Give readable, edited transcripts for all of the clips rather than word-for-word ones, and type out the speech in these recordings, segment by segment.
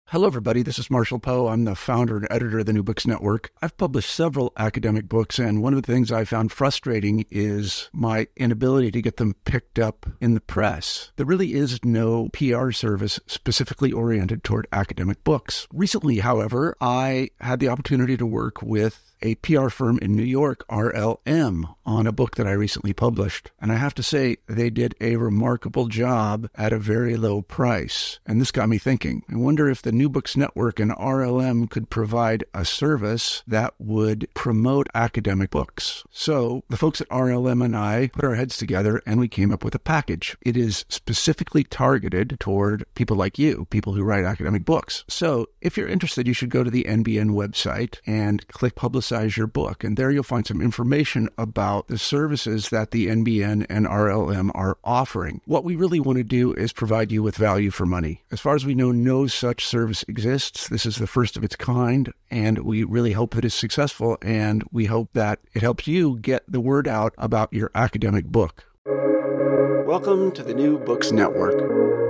Hello, everybody. This is Marshall Poe. I'm the founder and editor of the New Books Network. I've published several academic books, and one of the things I found frustrating is my inability to get them picked up in the press. There really is no PR service specifically oriented toward academic books. Recently, however, I had the opportunity to work with a PR firm in New York, RLM, on a book that I recently published. And I have to say, they did a remarkable job at a very low price. And this got me thinking. I wonder if the New Books Network and RLM could provide a service that would promote academic books. So the folks at RLM and I put our heads together and we came up with a package. It is specifically targeted toward people like you, people who write academic books. So if you're interested, you should go to the NBN website and click Publicize Your Book. And there you'll find some information about the services that the NBN and RLM are offering. What we really want to do is provide you with value for money. As far as we know, no such service exists. This is the first of its kind, and we really hope that it's successful, and we hope that it helps you get the word out about your academic book. Welcome to the New Books Network.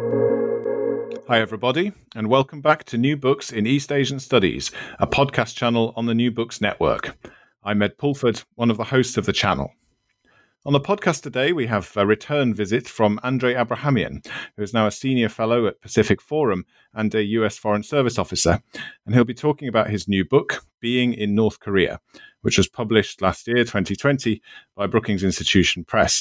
Hi, everybody, and welcome back to New Books in East Asian Studies, a podcast channel on the New Books Network. I'm Ed Pulford, one of the hosts of the channel. On the podcast today, we have a return visit from Andrei Abrahamian, who is now a senior fellow at Pacific Forum and a US Foreign Service officer, and he'll be talking about his new book, Being in North Korea, which was published last year, 2020, by Brookings Institution Press.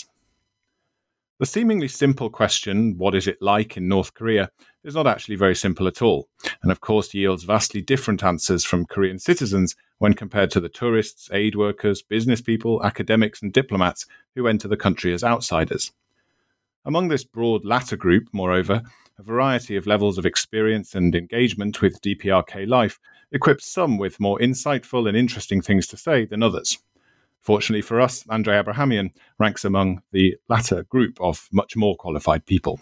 The seemingly simple question, what is it like in North Korea, is not actually very simple at all, and of course yields vastly different answers from Korean citizens when compared to the tourists, aid workers, business people, academics and diplomats who enter the country as outsiders. Among this broad latter group, moreover, a variety of levels of experience and engagement with DPRK life equips some with more insightful and interesting things to say than others. Fortunately for us, Andrei Abrahamian ranks among the latter group of much more qualified people.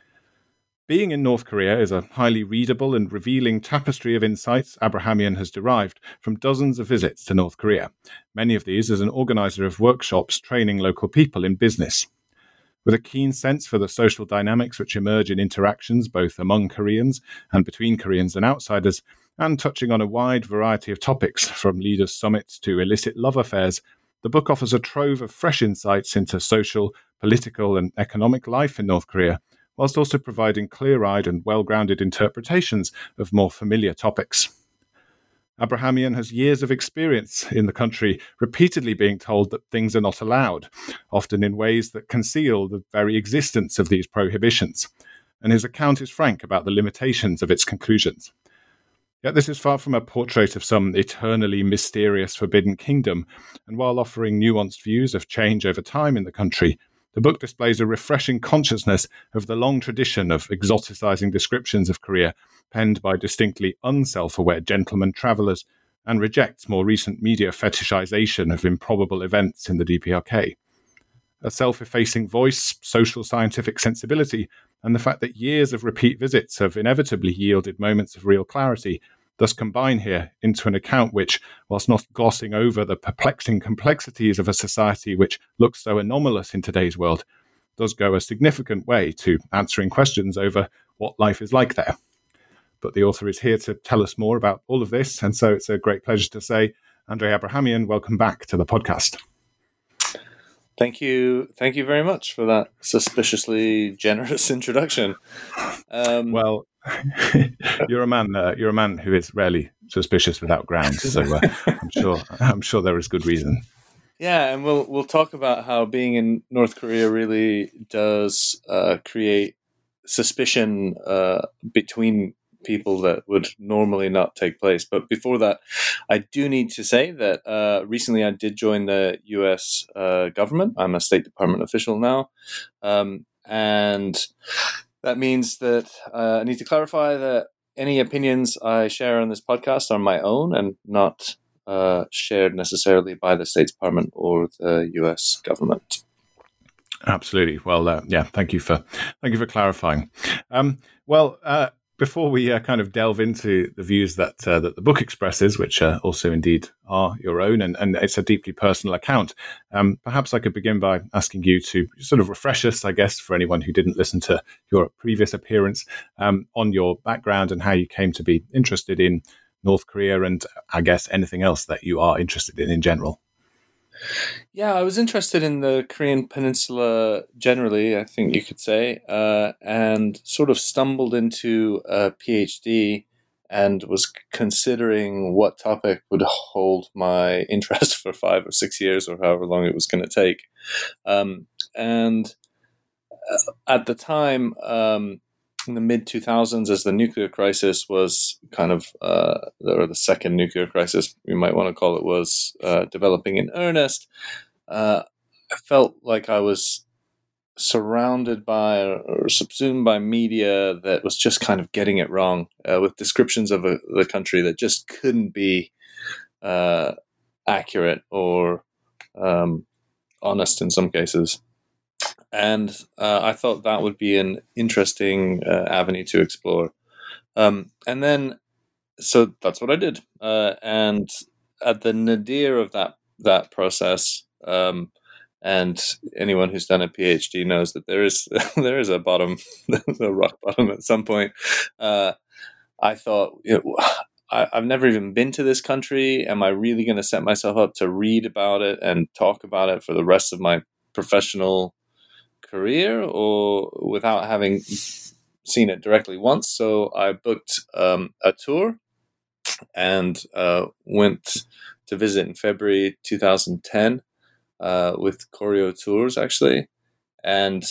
Being in North Korea is a highly readable and revealing tapestry of insights Abrahamian has derived from dozens of visits to North Korea, many of these as an organizer of workshops training local people in business. With a keen sense for the social dynamics which emerge in interactions both among Koreans and between Koreans and outsiders, and touching on a wide variety of topics from leaders' summits to illicit love affairs, the book offers a trove of fresh insights into social, political, and economic life in North Korea, whilst also providing clear-eyed and well-grounded interpretations of more familiar topics. Abrahamian has years of experience in the country, repeatedly being told that things are not allowed, often in ways that conceal the very existence of these prohibitions, and his account is frank about the limitations of its conclusions. Yet this is far from a portrait of some eternally mysterious forbidden kingdom, and while offering nuanced views of change over time in the country, the book displays a refreshing consciousness of the long tradition of exoticizing descriptions of Korea penned by distinctly unself-aware gentlemen travellers, and rejects more recent media fetishization of improbable events in the DPRK. A self-effacing voice, social scientific sensibility, and the fact that years of repeat visits have inevitably yielded moments of real clarity thus combine here into an account which, whilst not glossing over the perplexing complexities of a society which looks so anomalous in today's world, does go a significant way to answering questions over what life is like there. But the author is here to tell us more about all of this, and so it's a great pleasure to say, Andrei Abrahamian, welcome back to the podcast. Thank you very much for that suspiciously generous introduction. Well, you're a man who is rarely suspicious without grounds. So I'm sure there is good reason. Yeah, and we'll talk about how being in North Korea really does create suspicion between people that would normally not take place. But before that, I do need to say that recently I did join the U.S. government. I'm a State Department official now. And that means that I need to clarify that any opinions I share on this podcast are my own and not shared necessarily by the State Department or the U.S. government. Absolutely. Well, thank you for clarifying. before we kind of delve into the views that that the book expresses, which also indeed are your own, and it's a deeply personal account, perhaps I could begin by asking you to sort of refresh us, I guess, for anyone who didn't listen to your previous appearance, on your background and how you came to be interested in North Korea, and I guess anything else that you are interested in general. Yeah, I was interested in the Korean Peninsula generally, I think you could say, and sort of stumbled into a PhD and was considering what topic would hold my interest for 5 or 6 years or however long it was going to take. And at the time, in the mid-2000s, as the nuclear crisis was kind of, or the second nuclear crisis, you might want to call it, was developing in earnest, I felt like I was surrounded by or subsumed by media that was just kind of getting it wrong, with descriptions of the country that just couldn't be accurate or honest in some cases. And I thought that would be an interesting avenue to explore. And then, so that's what I did. And at the nadir of that process, and anyone who's done a PhD knows that there is a bottom, a rock bottom at some point. I thought, I've never even been to this country. Am I really going to set myself up to read about it and talk about it for the rest of my professional career, or without having seen it directly once? So I booked a tour and went to visit in February 2010 with Koryo Tours, actually. And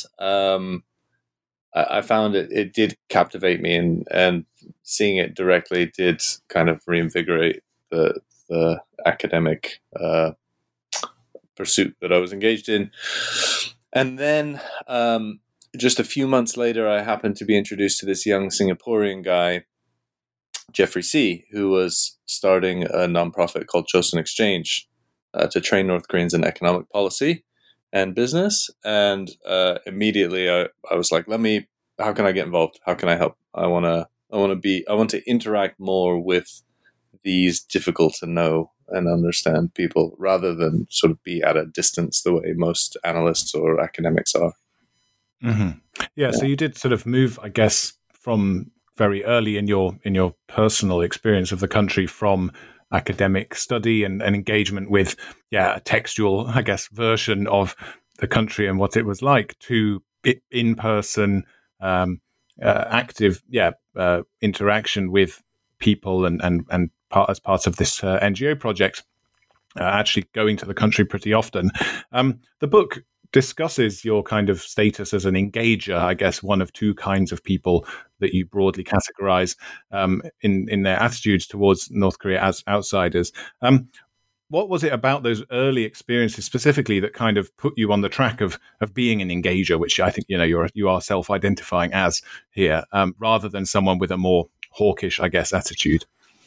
I found it did captivate me, and seeing it directly did kind of reinvigorate the academic pursuit that I was engaged in. And then just a few months later, I happened to be introduced to this young Singaporean guy, Jeffrey See, who was starting a nonprofit called Chosun Exchange to train North Koreans in economic policy and business. And immediately I was like, how can I get involved? How can I help? I want to interact more with these difficult to know and understand people, rather than sort of be at a distance the way most analysts or academics are. Mm-hmm. Yeah, so you did sort of move, I guess, from very early in your personal experience of the country, from academic study and engagement with a textual, I guess, version of the country and what it was like, to in-person active interaction with people and as part of this NGO project, actually going to the country pretty often. The book discusses your kind of status as an engager, I guess, one of two kinds of people that you broadly categorize in their attitudes towards North Korea as outsiders. What was it about those early experiences specifically that kind of put you on the track of being an engager, which I think you are self-identifying as here, rather than someone with a more hawkish, I guess, attitude?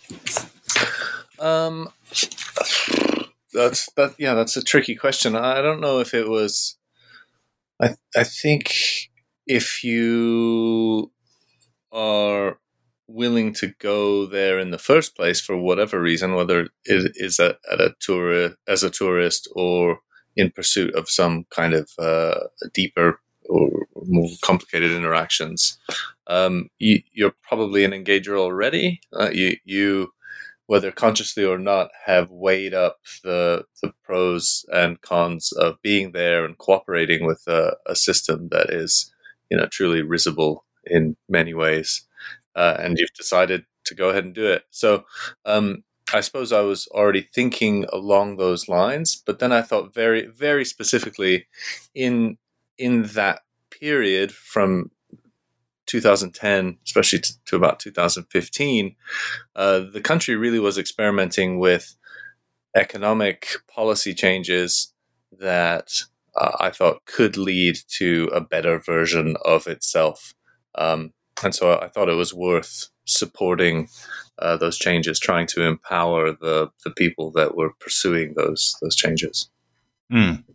That's a tricky question. I don't know if it was. I think if you are willing to go there in the first place for whatever reason, whether it is as a tourist or in pursuit of some kind of deeper or more complicated interactions, you're probably an engager already. You whether consciously or not, have weighed up the pros and cons of being there and cooperating with a system that is, truly risible in many ways, and you've decided to go ahead and do it. So I suppose I was already thinking along those lines, but then I thought very, very specifically in that period from 2010, especially to about 2015, the country really was experimenting with economic policy changes that I thought could lead to a better version of itself. And so I thought it was worth supporting those changes, trying to empower the people that were pursuing those changes. Mm.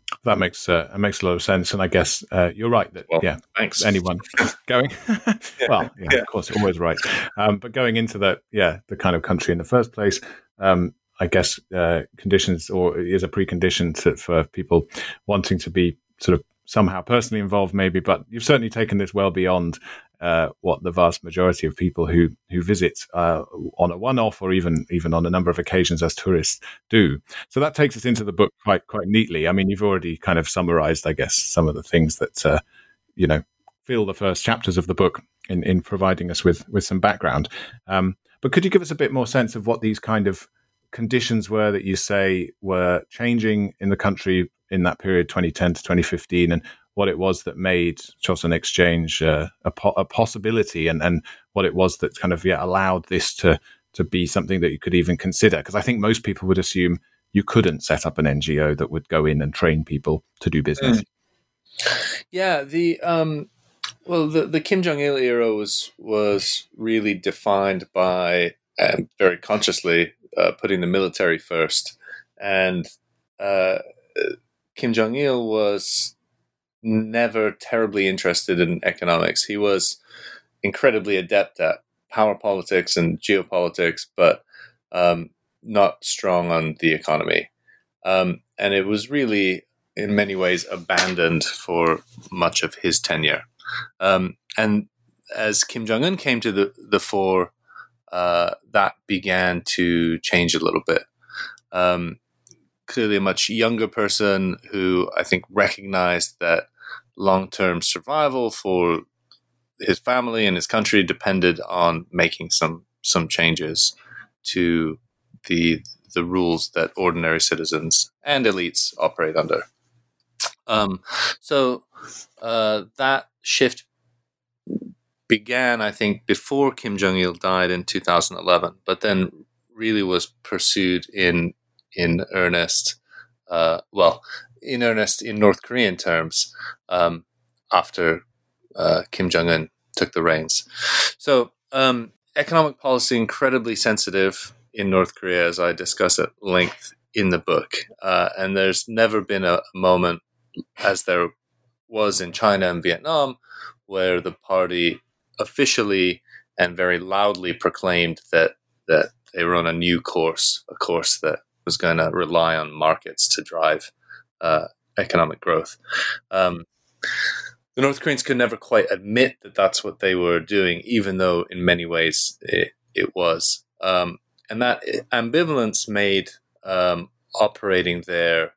That makes a lot of sense, and I guess you're right that thanks. Anyone going of course, always right. But going into the kind of country in the first place, I guess conditions or is a precondition for people wanting to be sort of somehow personally involved, maybe. But you've certainly taken this well beyond what the vast majority of people who visit on a one-off or even on a number of occasions as tourists do. So that takes us into the book quite neatly. I mean, you've already kind of summarized, I guess, some of the things that fill the first chapters of the book in providing us with some background. But could you give us a bit more sense of what these kind of conditions were that you say were changing in the country in that period, 2010 to 2015, and what it was that made Chosun Exchange a possibility, and what it was that kind of allowed this to be something that you could even consider? Because I think most people would assume you couldn't set up an NGO that would go in and train people to do business. Yeah, the Kim Jong-il era was really defined by very consciously putting the military first, and Kim Jong-il was never terribly interested in economics. He was incredibly adept at power politics and geopolitics, but not strong on the economy. And it was really, in many ways, abandoned for much of his tenure. And as Kim Jong-un came to the fore, that began to change a little bit. Clearly a much younger person who I think recognized that long-term survival for his family and his country depended on making some changes to the rules that ordinary citizens and elites operate under. So that shift began, I think, before Kim Jong-il died in 2011, but then really was pursued in earnest. In earnest in North Korean terms after Kim Jong-un took the reins. So economic policy incredibly sensitive in North Korea, as I discuss at length in the book. And there's never been a moment, as there was in China and Vietnam, where the party officially and very loudly proclaimed that they were on a new course, a course that was going to rely on markets to drive economic growth. The North Koreans could never quite admit that that's what they were doing, even though in many ways it was. And that ambivalence made operating there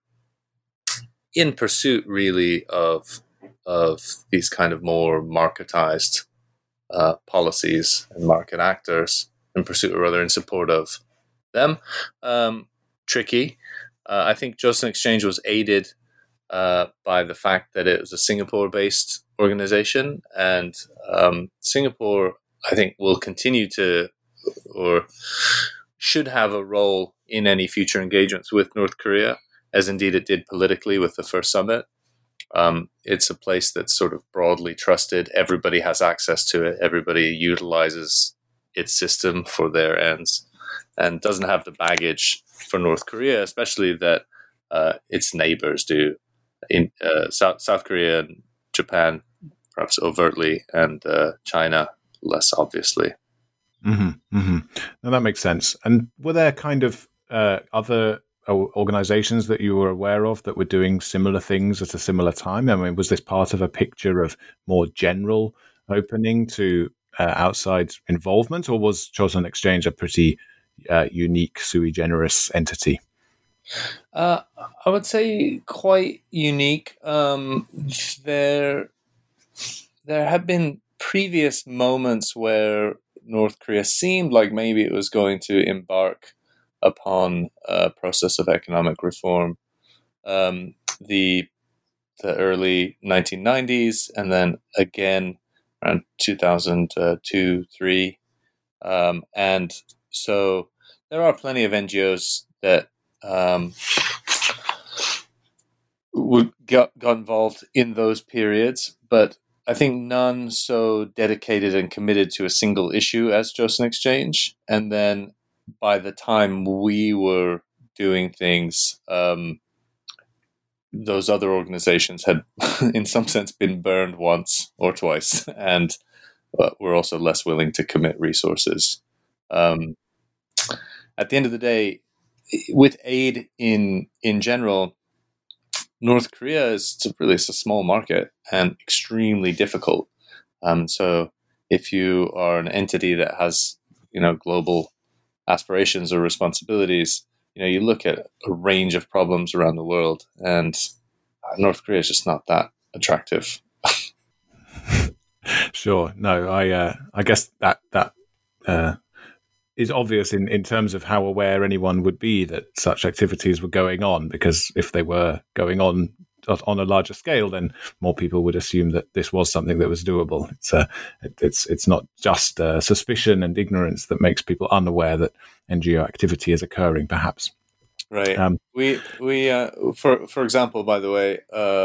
in pursuit, really, of these kind of more marketized policies and market actors, in pursuit, or rather in support of them, tricky. I think Chosun Exchange was aided by the fact that it was a Singapore-based organization, and Singapore, I think, will continue to, or should have, a role in any future engagements with North Korea, as indeed it did politically with the first summit. It's a place that's sort of broadly trusted. Everybody has access to it. Everybody utilizes its system for their ends, and doesn't have the baggage for North Korea, especially that its neighbors do. In South Korea and Japan, perhaps overtly, and China less obviously. Mm-hmm, mm-hmm. Now that makes sense. And were there kind of other organizations that you were aware of that were doing similar things at a similar time? I mean, was this part of a picture of more general opening to outside involvement, or was Chosun Exchange a pretty unique sui generis entity? I would say quite unique. There have been previous moments where North Korea seemed like maybe it was going to embark upon a process of economic reform. The early 1990s, and then again around 2002-3, and so there are plenty of NGOs that got involved in those periods, but I think none so dedicated and committed to a single issue as Chosun Exchange. And then by the time we were doing things, those other organizations had, in some sense, been burned once or twice, and were also less willing to commit resources. At the end of the day, with aid in general, North Korea is a small market and extremely difficult. So if you are an entity that has global aspirations or responsibilities, you look at a range of problems around the world, and North Korea is just not that attractive. Sure. No, I guess that is obvious in terms of how aware anyone would be that such activities were going on, because if they were going on a larger scale, then more people would assume that this was something that was doable. It's not just suspicion and ignorance that makes people unaware that NGO activity is occurring, perhaps. Right. We for example, by the way,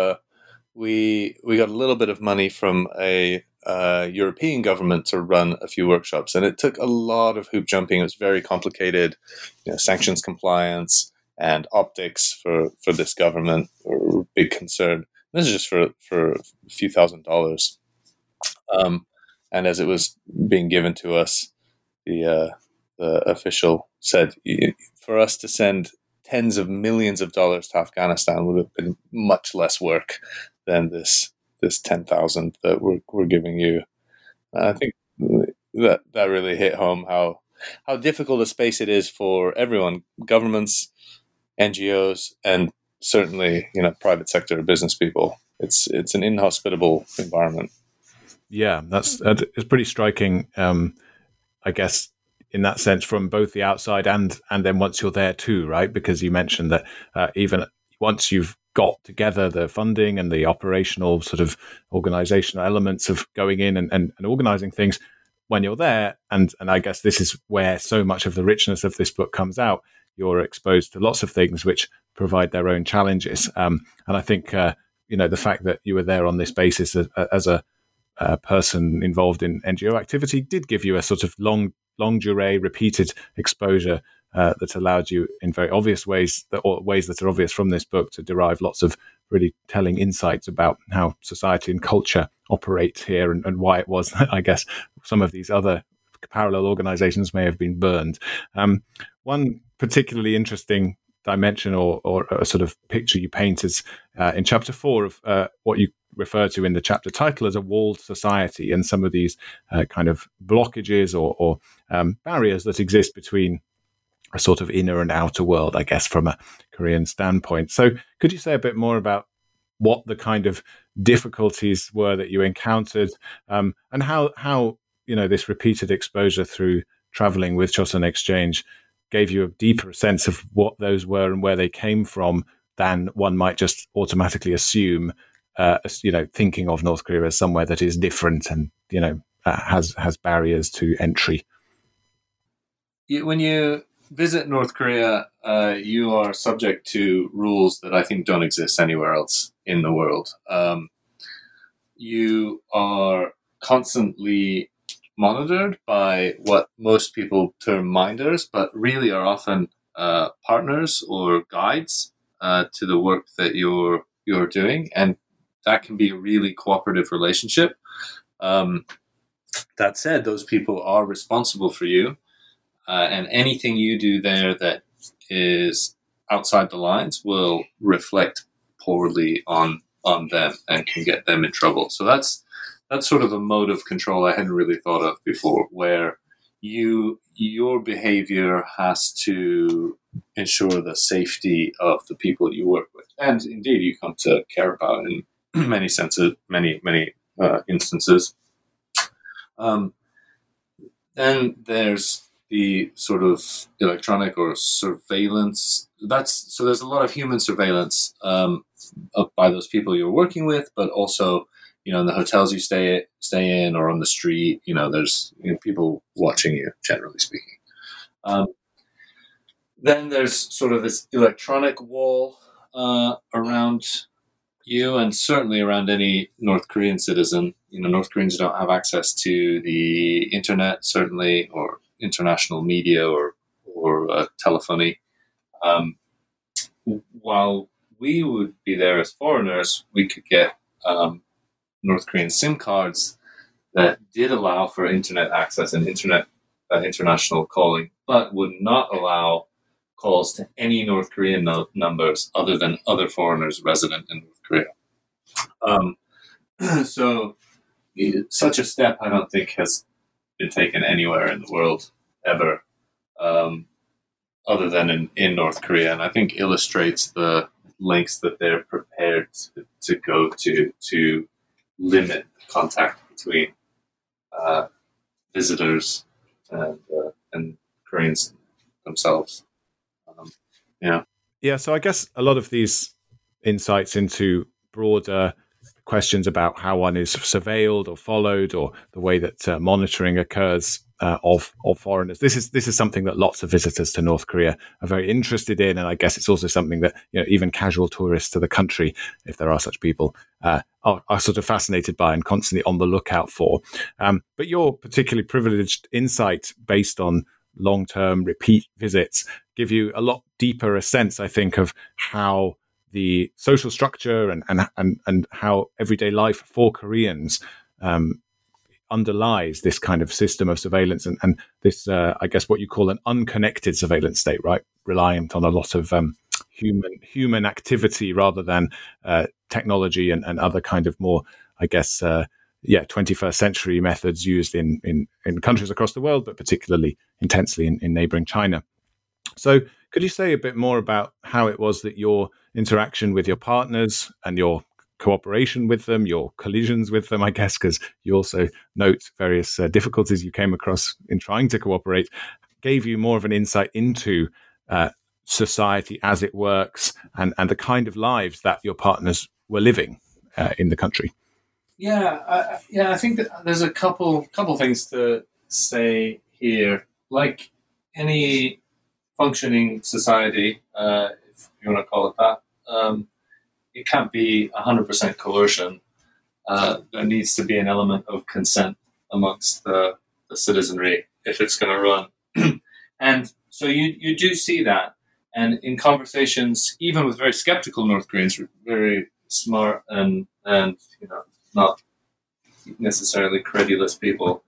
we got a little bit of money from a European government to run a few workshops, and it took a lot of hoop jumping. It was very complicated, sanctions compliance and optics for this government were a big concern. This is just for a few $1,000s. And as it was being given to us, the official said, for us to send tens of millions of dollars to Afghanistan would have been much less work than this 10,000 that we're giving you. I think that really hit home how difficult a space it is for everyone, governments, NGOs, and certainly private sector business people. It's an inhospitable environment. Yeah, it's pretty striking. I guess in that sense, from both the outside and then once you're there too, right? Because you mentioned that even once you've got together the funding and the operational sort of organizational elements of going in and organizing things, when you're there, and I guess this is where so much of the richness of this book comes out, you're exposed to lots of things which provide their own challenges. And I think, the fact that you were there on this basis as a person involved in NGO activity did give you a sort of longue durée, repeated exposure that allowed you in very obvious ways, or ways that are obvious from this book, to derive lots of really telling insights about how society and culture operate here, and why it was that I guess some of these other parallel organizations may have been burned. One particularly interesting dimension or a sort of picture you paint is in chapter 4 of what you refer to in the chapter title as a walled society, and some of these kind of blockages or barriers that exist between a sort of inner and outer world, I guess, from a Korean standpoint. So could you say a bit more about what the kind of difficulties were that you encountered, and how this repeated exposure through traveling with Chosun Exchange gave you a deeper sense of what those were and where they came from than one might just automatically assume, thinking of North Korea as somewhere that is different and, has barriers to entry? When you visit North Korea, you are subject to rules that I think don't exist anywhere else in the world. You are constantly monitored by what most people term minders, but really are often partners or guides to the work that you're doing, and that can be a really cooperative relationship. That said, those people are responsible for you, and anything you do there that is outside the lines will reflect poorly on them and can get them in trouble. So that's sort of a mode of control I hadn't really thought of before, where your behavior has to ensure the safety of the people you work with, and indeed you come to care about in many instances. Then there's the sort of electronic or surveillance. So there's a lot of human surveillance by those people you're working with, but also in the hotels you stay in or on the street, there's people watching you, generally speaking. Then there's sort of this electronic wall around you, and certainly around any North Korean citizen. North Koreans don't have access to the internet, certainly, or international media or telephony. While we would be there as foreigners, we could get North Korean SIM cards that did allow for internet access and internet international calling, but would not allow calls to any North Korean numbers other than other foreigners resident in North Korea. So such a step, I don't think, has been taken anywhere in the world ever, other than in North Korea, and I think illustrates the lengths that they're prepared to go to limit contact between visitors and Koreans themselves. Yeah, so I guess a lot of these insights into broader questions about how one is surveilled or followed, or the way that monitoring occurs of foreigners. This is something that lots of visitors to North Korea are very interested in, and I guess it's also something that even casual tourists to the country, if there are such people, are sort of fascinated by and constantly on the lookout for. But your particularly privileged insight based on long-term repeat visits give you a lot deeper a sense, I think, of how the social structure and how everyday life for Koreans underlies this kind of system of surveillance and this, I guess, what you call an unconnected surveillance state, right? Reliant on a lot of human activity rather than technology and other kind of more, I guess, 21st century methods used in countries across the world, but particularly intensely in neighboring China. So could you say a bit more about how it was that your interaction with your partners and your cooperation with them, your collisions with them, I guess, because you also note various difficulties you came across in trying to cooperate, gave you more of an insight into society as it works and the kind of lives that your partners were living in the country? I think that there's a couple things to say here. Like any functioning society, if you want to call it that, it can't be 100% coercion. There needs to be an element of consent amongst the citizenry if it's going to run. And so you do see that. And in conversations, even with very skeptical North Koreans, very smart and not necessarily credulous people,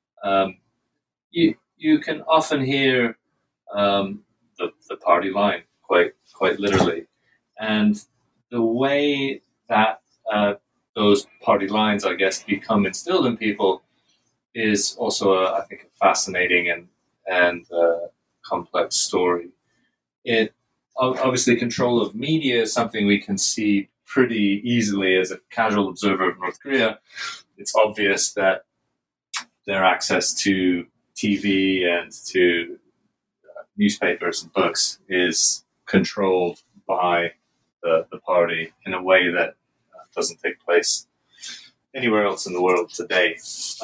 you can often hear the party line quite literally, and the way that those party lines, I guess, become instilled in people is also I think a fascinating and complex story. It obviously, control of media is something we can see pretty easily as a casual observer of North Korea. It's obvious that their access to TV and to newspapers and books is controlled by the party in a way that doesn't take place anywhere else in the world today.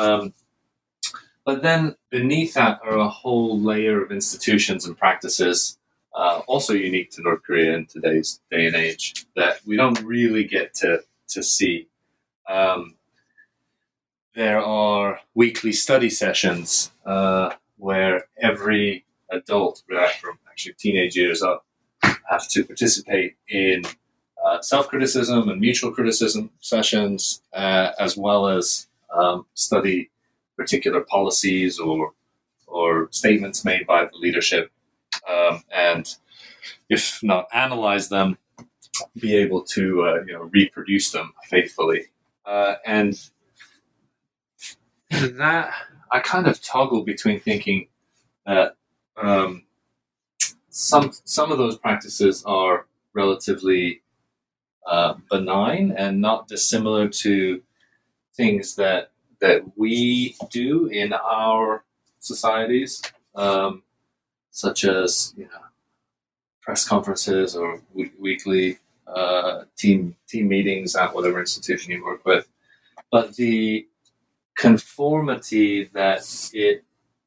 But then beneath that are a whole layer of institutions and practices, also unique to North Korea in today's day and age, that we don't really get to see. There are weekly study sessions where every adult, right from actually teenage years up, have to participate in self-criticism and mutual criticism sessions, as well as study particular policies or statements made by the leadership, and if not analyze them, be able to reproduce them faithfully. And that I kind of toggle between thinking that some of those practices are relatively benign and not dissimilar to things that we do in our societies, such as press conferences or weekly team meetings at whatever institution you work with. But the conformity that it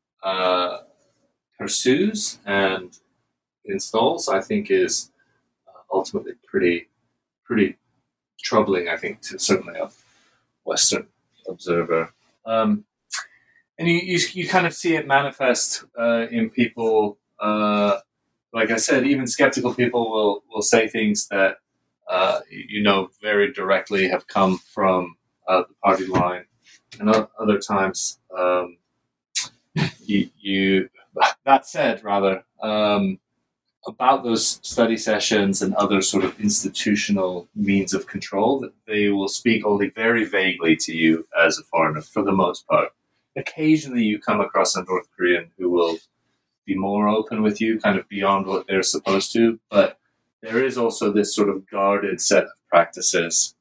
pursues and installs, I think, is ultimately pretty troubling, I think, to certainly a Western observer. And you kind of see it manifest in people. Like I said, even skeptical people will say things that very directly have come from the party line, and other times you that said, rather, about those study sessions and other sort of institutional means of control, that they will speak only very vaguely to you as a foreigner, for the most part. Occasionally you come across a North Korean who will be more open with you, kind of beyond what they're supposed to, but there is also this sort of guarded set of practices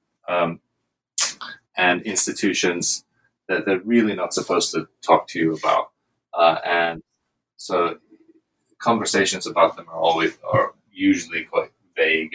and institutions that they're really not supposed to talk to you about. And so conversations about them are usually quite vague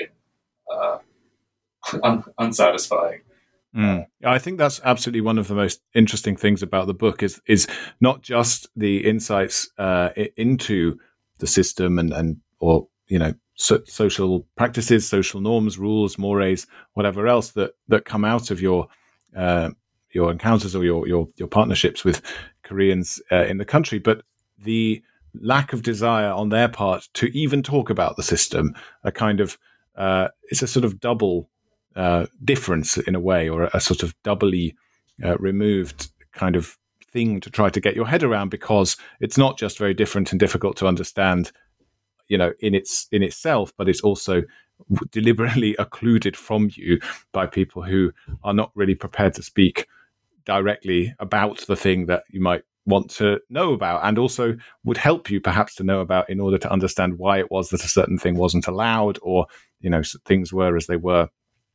and unsatisfying. I think that's absolutely one of the most interesting things about the book is not just the insights into the system and social practices, social norms, rules, mores, whatever else that come out of your encounters or your partnerships with Koreans in the country, but the lack of desire on their part to even talk about the system, it's a sort of double difference in a way, or a sort of doubly removed kind of thing to try to get your head around, because it's not just very different and difficult to understand, in itself, but it's also deliberately occluded from you by people who are not really prepared to speak directly about the thing that you might want to know about, and also would help you perhaps to know about in order to understand why it was that a certain thing wasn't allowed, or things were as they were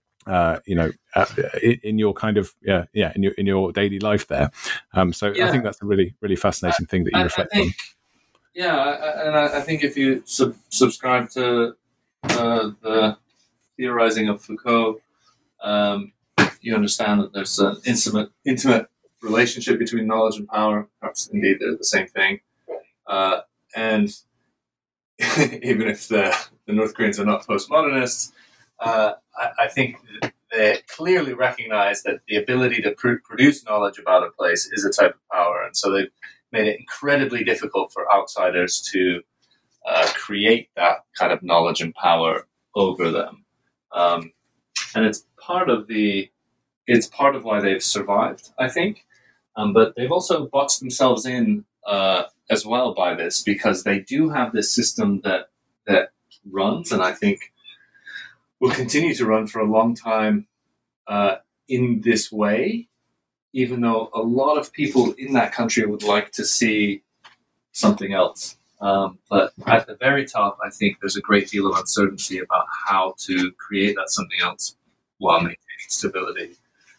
in your kind of in your daily life there. I think that's a really, really fascinating thing that you reflect on. I think if you subscribe to the theorizing of Foucault, you understand that there's an intimate relationship between knowledge and power. Perhaps indeed they're the same thing. And even if the North Koreans are not postmodernists, I think they clearly recognize that the ability to produce knowledge about a place is a type of power. And so they've made it incredibly difficult for outsiders to create that kind of knowledge and power over them. And it's part of why they've survived, I think. But they've also boxed themselves in as well by this, because they do have this system that runs, and I think will continue to run for a long time in this way, even though a lot of people in that country would like to see something else. But at the very top, I think there's a great deal of uncertainty about how to create that something else while maintaining stability.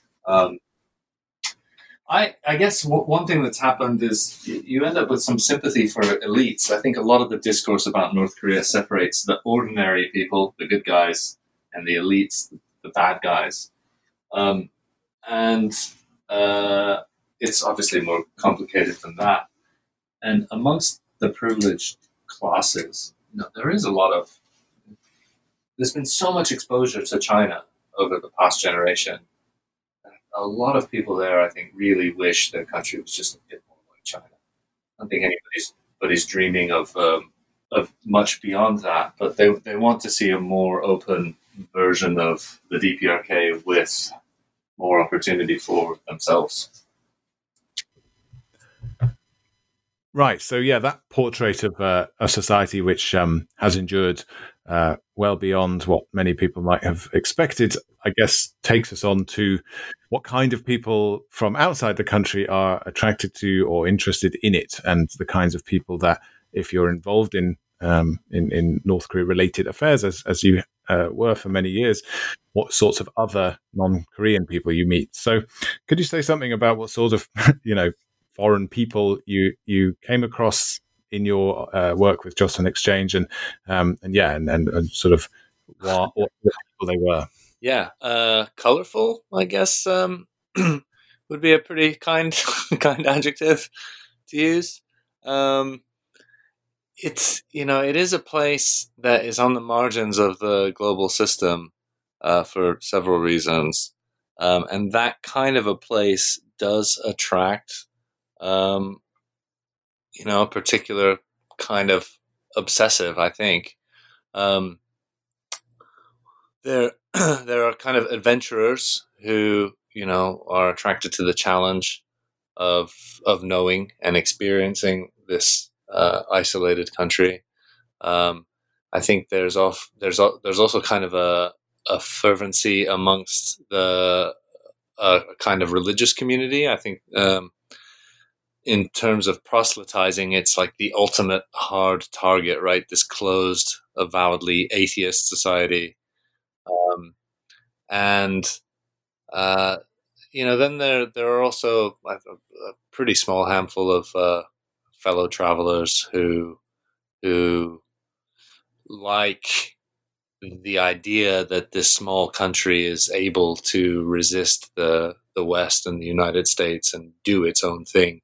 I guess one thing that's happened is you end up with some sympathy for elites. I think a lot of the discourse about North Korea separates the ordinary people, the good guys, and the elites, the bad guys. It's obviously more complicated than that. And amongst the privileged classes, there's been so much exposure to China over the past generation. A lot of people there, I think, really wish their country was just a bit more like China. I don't think anybody's dreaming of much beyond that, but they want to see a more open version of the DPRK with more opportunity for themselves. Right. So, that portrait of a society which has endured well beyond what many people might have expected, I guess, takes us on to what kind of people from outside the country are attracted to or interested in it, and the kinds of people that, if you're involved in North Korea related affairs, as you were for many years, what sorts of other non-Korean people you meet. So could you say something about what sort of foreign people you came across in your work with Joseon Exchange, and sort of what people they were? Colorful, I guess, would be a pretty kind adjective to use. It is a place that is on the margins of the global system for several reasons, and that kind of a place does attract a particular kind of obsessive, I think. there there are kind of adventurers who are attracted to the challenge of knowing and experiencing this isolated country. I think there's also kind of a fervency amongst the kind of religious community. I think in terms of proselytizing, it's like the ultimate hard target, right? This closed, avowedly atheist society. And then there are also a pretty small handful of fellow travelers who like the idea that this small country is able to resist the West and the United States and do its own thing.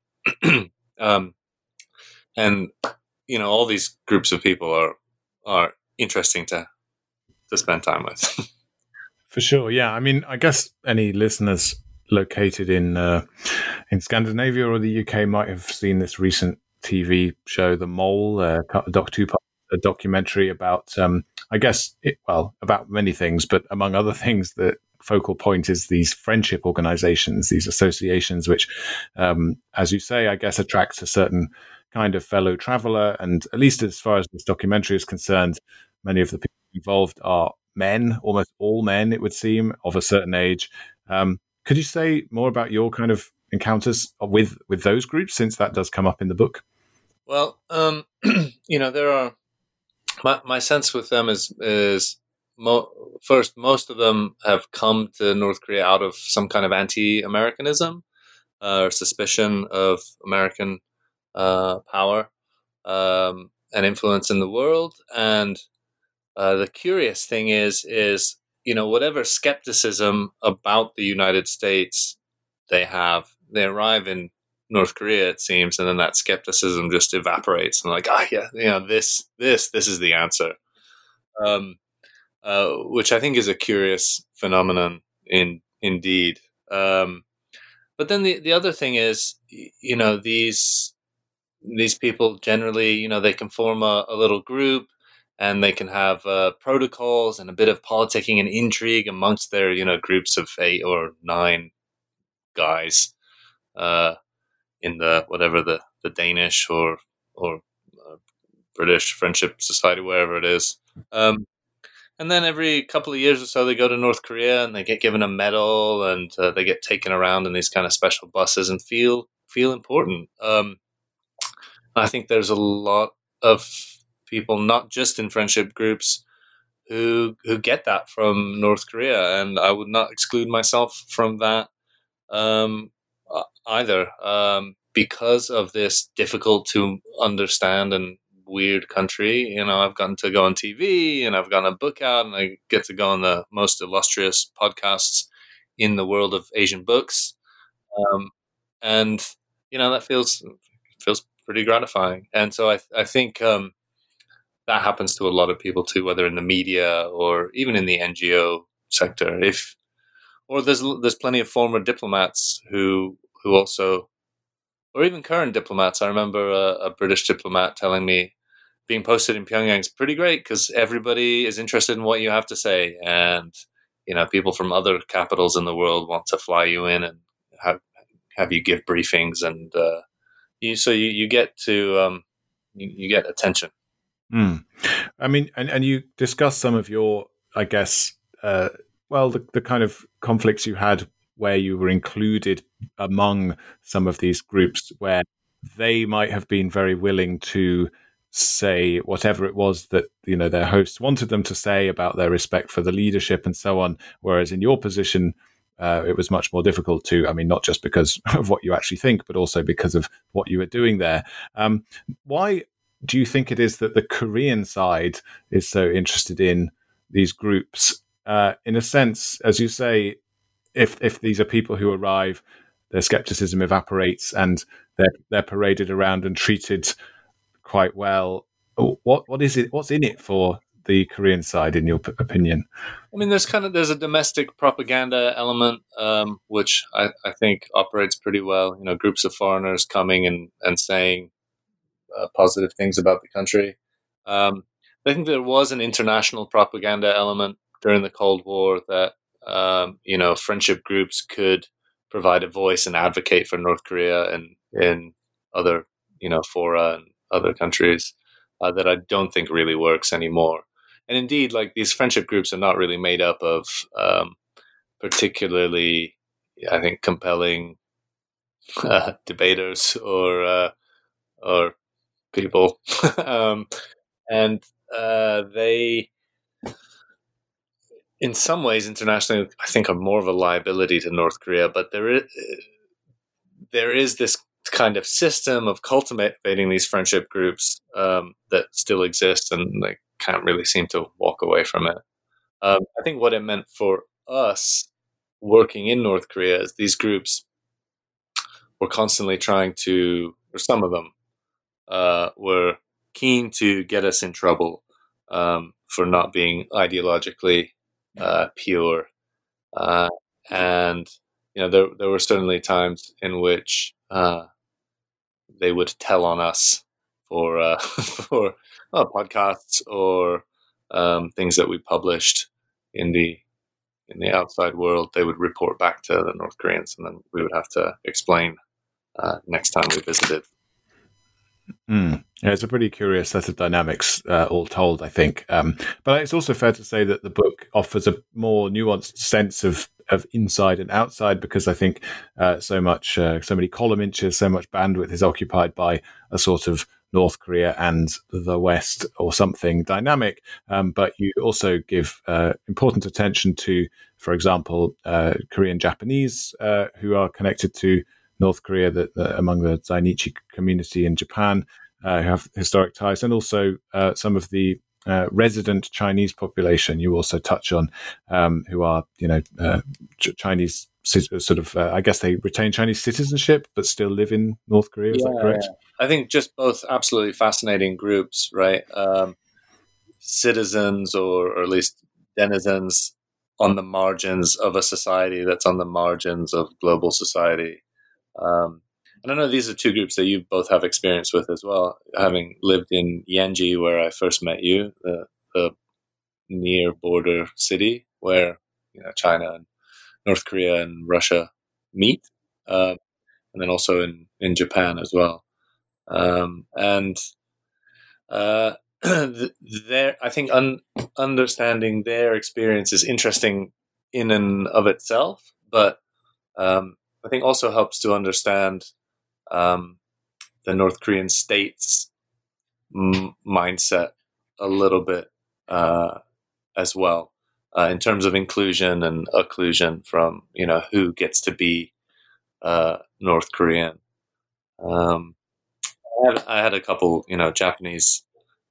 And all these groups of people are interesting to spend time with. For sure, yeah. I mean, I guess any listeners located in Scandinavia or the UK might have seen this recent TV show, The Mole, a documentary about, about many things, but among other things, the focal point is these friendship organizations, these associations, which, as you say, I guess attracts a certain kind of fellow traveler. And at least as far as this documentary is concerned, many of the people involved are men, almost all men, it would seem, of a certain age. Could you say more about your kind of encounters with those groups, since that does come up in the book? Well, there are. My sense with them is first, most of them have come to North Korea out of some kind of anti-Americanism or suspicion of American power and influence in the world. And the curious thing is whatever skepticism about the United States they have, they arrive in North Korea, it seems, and then that skepticism just evaporates. And this is the answer, which I think is a curious phenomenon indeed. But then the other thing is, these people generally, they can form a little group, and they can have protocols and a bit of politicking and intrigue amongst their, groups of 8 or 9 guys. In the Danish or British Friendship Society, wherever it is. And then every couple of years or so, they go to North Korea and they get given a medal, and they get taken around in these kind of special buses and feel important. I think there's a lot of people, not just in friendship groups, who get that from North Korea, and I would not exclude myself from that. Either, because of this difficult to understand and weird country. I've gotten to go on TV, and I've gotten a book out, and I get to go on the most illustrious podcasts in the world of Asian books. And that feels pretty gratifying. And so I think that happens to a lot of people too, whether in the media or even in the NGO sector. Or there's plenty of former diplomats who also, or even current diplomats. I remember a British diplomat telling me being posted in Pyongyang is pretty great because everybody is interested in what you have to say, and people from other capitals in the world want to fly you in and have you give briefings, and you get to you get attention. I mean, and you discussed some of your, I guess, the kind of conflicts you had where you were included among some of these groups where they might have been very willing to say whatever it was that their hosts wanted them to say about their respect for the leadership and so on, whereas in your position it was much more difficult to, I mean, not just because of what you actually think, but also because of what you were doing there. Why do you think it is that the Korean side is so interested in these groups? In a sense, as you say, if these are people who arrive, their skepticism evaporates and they're paraded around and treated quite well. What is it? What's in it for the Korean side, in your opinion? I mean, there's a domestic propaganda element, which I think operates pretty well. Groups of foreigners coming and saying positive things about the country. I think there was an international propaganda element during the Cold War that friendship groups could provide a voice and advocate for North Korea and in other fora and other countries that I don't think really works anymore. And indeed, like, these friendship groups are not really made up of particularly, I think, compelling debaters or people, and they, in some ways, internationally, I think, are more of a liability to North Korea. But there is this kind of system of cultivating these friendship groups that still exists, and they can't really seem to walk away from it. I think what it meant for us working in North Korea is these groups were constantly trying to, or some of them were keen to get us in trouble for not being ideologically pure. And there were certainly times in which they would tell on us for for podcasts or things that we published in the outside world. They would report back to the North Koreans, and then we would have to explain next time we visited. Yeah, it's a pretty curious set of dynamics, all told, I think. But it's also fair to say that the book offers a more nuanced sense of inside and outside, because I think so many column inches, so much bandwidth is occupied by a sort of North Korea and the West or something dynamic. But you also give important attention to, for example, Korean Japanese who are connected to North Korea, that among the Zainichi community in Japan who have historic ties, and also some of the resident Chinese population you also touch on, who are Chinese sort of I guess they retain Chinese citizenship but still live in North Korea. Is that correct? Yeah. I think just both absolutely fascinating groups, right? Citizens or at least denizens on the margins of a society that's on the margins of global society. And I know these are two groups that you both have experience with as well, having lived in Yanji, where I first met you, the near border city where China and North Korea and Russia meet, and then also in Japan as well. I think understanding their experience is interesting in and of itself, but I think also helps to understand the North Korean state's mindset a little bit as well, in terms of inclusion and occlusion from who gets to be North Korean. I had a couple Japanese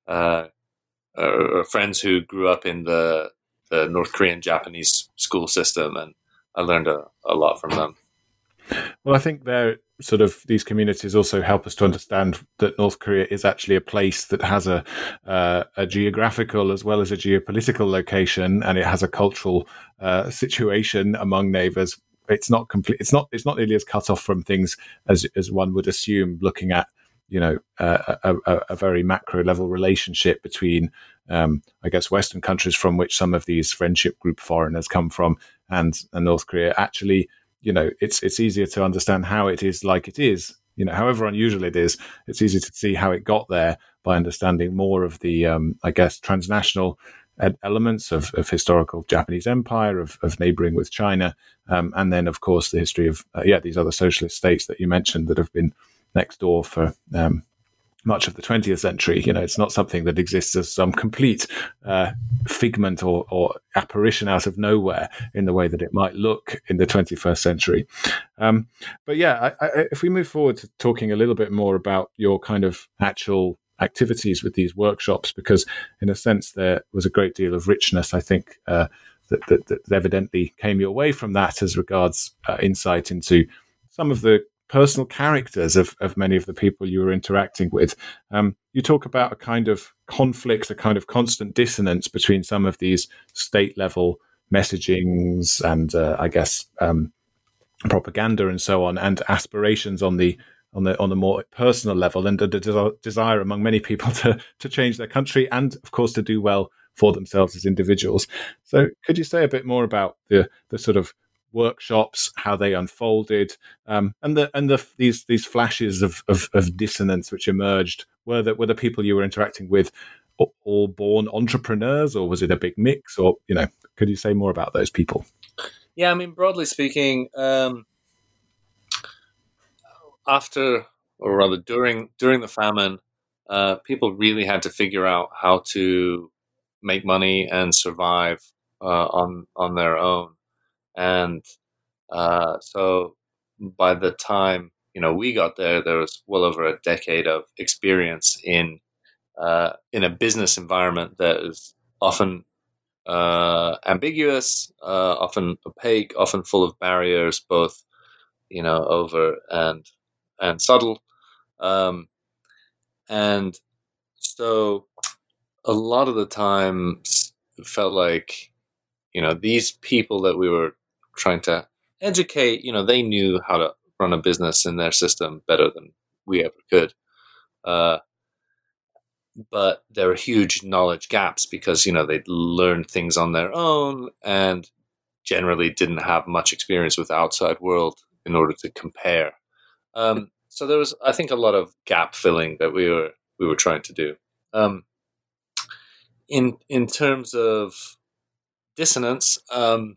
friends who grew up in the North Korean Japanese school system, and I learned a lot from them. Well, I think these communities also help us to understand that North Korea is actually a place that has a geographical as well as a geopolitical location, and it has a cultural situation among neighbors. It's not complete. It's not nearly as cut off from things as one would assume, looking at a very macro level relationship between I guess Western countries from which some of these friendship group foreigners come from and North Korea. Actually, it's easier to understand how it is like it is. However unusual it is, it's easy to see how it got there by understanding more of the, I guess, transnational elements of historical Japanese empire, of neighboring with China, and then, of course, the history of these other socialist states that you mentioned that have been next door for much of the 20th century. It's not something that exists as some complete figment or apparition out of nowhere in the way that it might look in the 21st century. But yeah, if we move forward to talking a little bit more about your kind of actual activities with these workshops, because in a sense there was a great deal of richness, I think, that evidently came your way from that as regards insight into some of the personal characters of many of the people you were interacting with. You talk about a kind of conflict, a kind of constant dissonance between some of these state level messagings and I guess propaganda and so on, and aspirations on the more personal level, and the desire among many people to change their country and, of course, to do well for themselves as individuals. So could you say a bit more about the sort of workshops, how they unfolded, and these flashes of dissonance which emerged? Were the people you were interacting with all born entrepreneurs, or was it a big mix? Or, could you say more about those people? Yeah, I mean, broadly speaking, after, or rather during the famine, people really had to figure out how to make money and survive on their own. And so by the time we got there, there was well over a decade of experience in a business environment that is often ambiguous, often opaque, often full of barriers, both over and subtle. And so a lot of the time it felt like these people that we were trying to educate, they knew how to run a business in their system better than we ever could. But there were huge knowledge gaps because they'd learned things on their own and generally didn't have much experience with the outside world in order to compare. So there was, I think, a lot of gap filling that we were trying to do. In terms of dissonance, I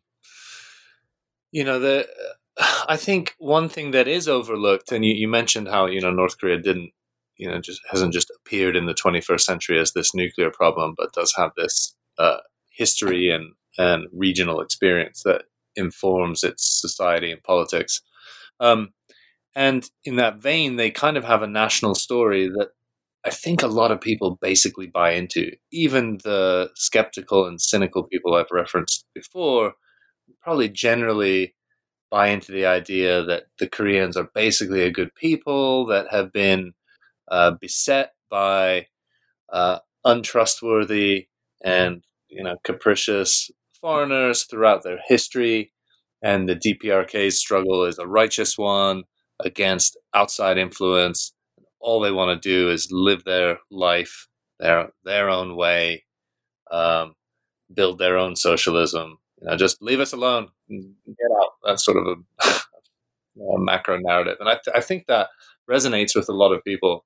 think one thing that is overlooked, and you mentioned how North Korea didn't, hasn't just appeared in the 21st century as this nuclear problem, but does have this history and regional experience that informs its society and politics. And in that vein, they kind of have a national story that I think a lot of people basically buy into. Even the skeptical and cynical people I've referenced before probably generally buy into the idea that the Koreans are basically a good people that have been beset by untrustworthy and capricious foreigners throughout their history, and the DPRK's struggle is a righteous one against outside influence. All they want to do is live their life their own way, build their own socialism. Just leave us alone, get out. That's sort of a macro narrative, and I think that resonates with a lot of people.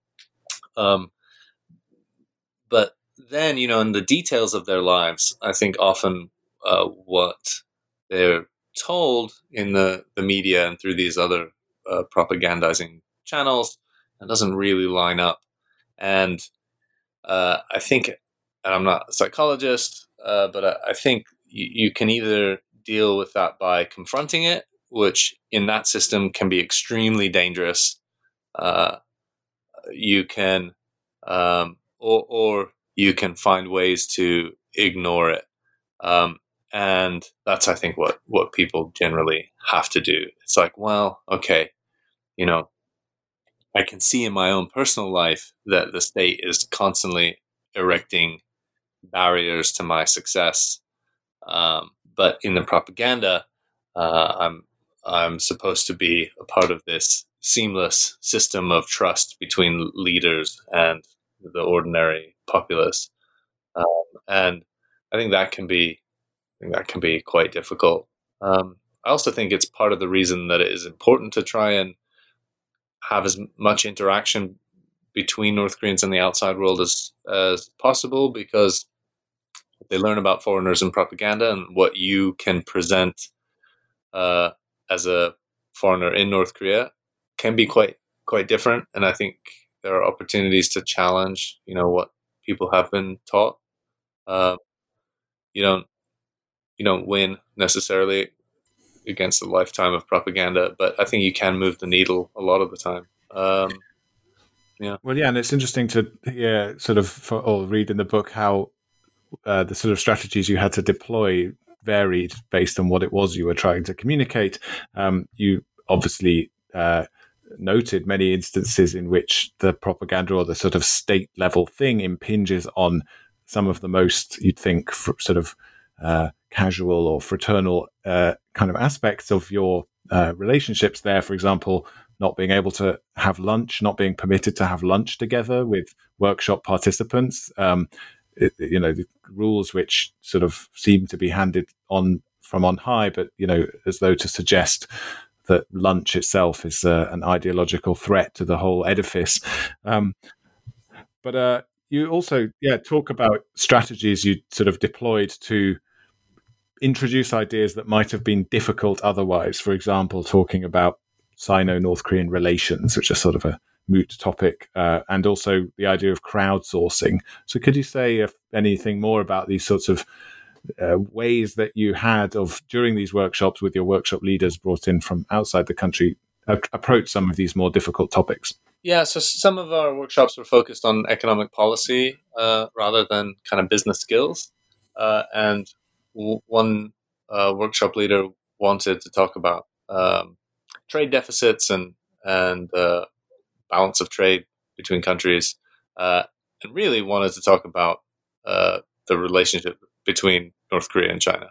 But then, in the details of their lives, I think often what they're told in the media and through these other propagandizing channels, it doesn't really line up. And I think, and I'm not a psychologist, but I think you can either deal with that by confronting it, which in that system can be extremely dangerous. You can, or you can find ways to ignore it. And that's, I think, what people generally have to do. It's like, well, okay, I can see in my own personal life that the state is constantly erecting barriers to my success. But in the propaganda, I'm supposed to be a part of this seamless system of trust between leaders and the ordinary populace, and I think that can be quite difficult. I also think it's part of the reason that it is important to try and have as much interaction between North Koreans and the outside world as possible, because they learn about foreigners and propaganda, and what you can present as a foreigner in North Korea can be quite different. And I think there are opportunities to challenge, what people have been taught. You don't win necessarily against a lifetime of propaganda, but I think you can move the needle a lot of the time. Yeah. Well, yeah, and it's interesting to hear or read in the book how the sort of strategies you had to deploy varied based on what it was you were trying to communicate. You obviously noted many instances in which the propaganda or the sort of state level thing impinges on some of the most, you'd think, sort of casual or fraternal kind of aspects of your relationships there. For example, not being able to have lunch, not being permitted to have lunch together with workshop participants, the rules which sort of seem to be handed on from on high, but as though to suggest that lunch itself is an ideological threat to the whole edifice. But you also talk about strategies you sort of deployed to introduce ideas that might have been difficult otherwise. For example, talking about Sino-North Korean relations, which are sort of a moot topic, and also the idea of crowdsourcing. So could you say anything more about these sorts of ways that you had of, during these workshops with your workshop leaders brought in from outside the country, approach some of these more difficult topics? Yeah, so some of our workshops were focused on economic policy rather than kind of business skills. And one workshop leader wanted to talk about trade deficits and balance of trade between countries, and really wanted to talk about the relationship between North Korea and China.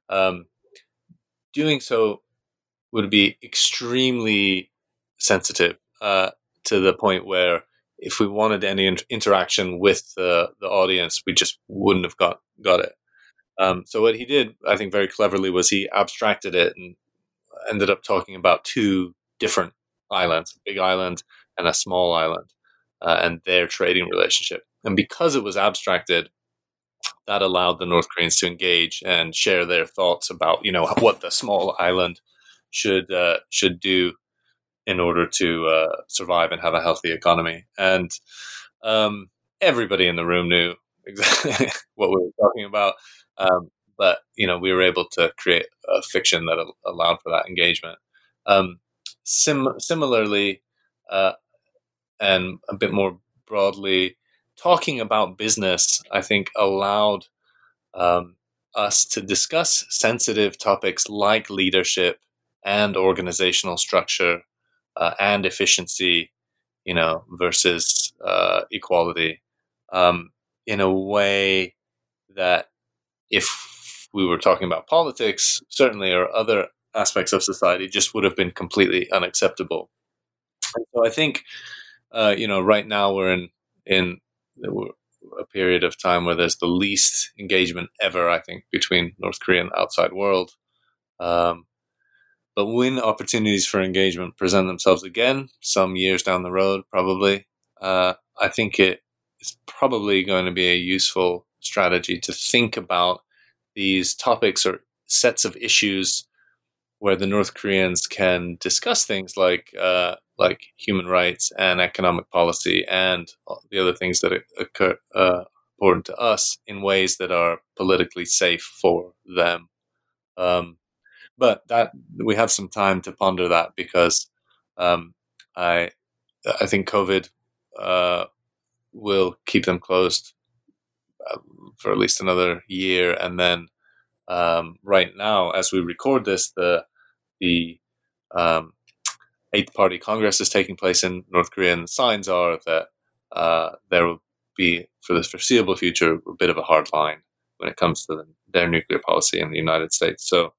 Doing so would be extremely sensitive to the point where if we wanted any interaction with the audience, we just wouldn't have got it. So what he did, I think, very cleverly was he abstracted it and ended up talking about two different islands, a big island and a small island, and their trading relationship. And because it was abstracted, that allowed the North Koreans to engage and share their thoughts about, what the small island should do in order to survive and have a healthy economy. And everybody in the room knew exactly what we were talking about. But we were able to create a fiction that allowed for that engagement. Similarly, and a bit more broadly, talking about business, I think, allowed us to discuss sensitive topics like leadership and organizational structure and efficiency, versus equality, in a way that if we were talking about politics, certainly, or other aspects of society, just would have been completely unacceptable. And so I think, right now we're in a period of time where there's the least engagement ever, I think, between North Korea and the outside world. But when opportunities for engagement present themselves again, some years down the road, probably, I think it is probably going to be a useful strategy to think about these topics or sets of issues where the North Koreans can discuss things like human rights and economic policy and the other things that occur important to us in ways that are politically safe for them. But that we have some time to ponder that, because I think COVID will keep them closed for at least another year, and then right now, as we record this, the Eighth Party Congress is taking place in North Korea, and the signs are that there will be, for the foreseeable future, a bit of a hard line when it comes to their nuclear policy in the United States. So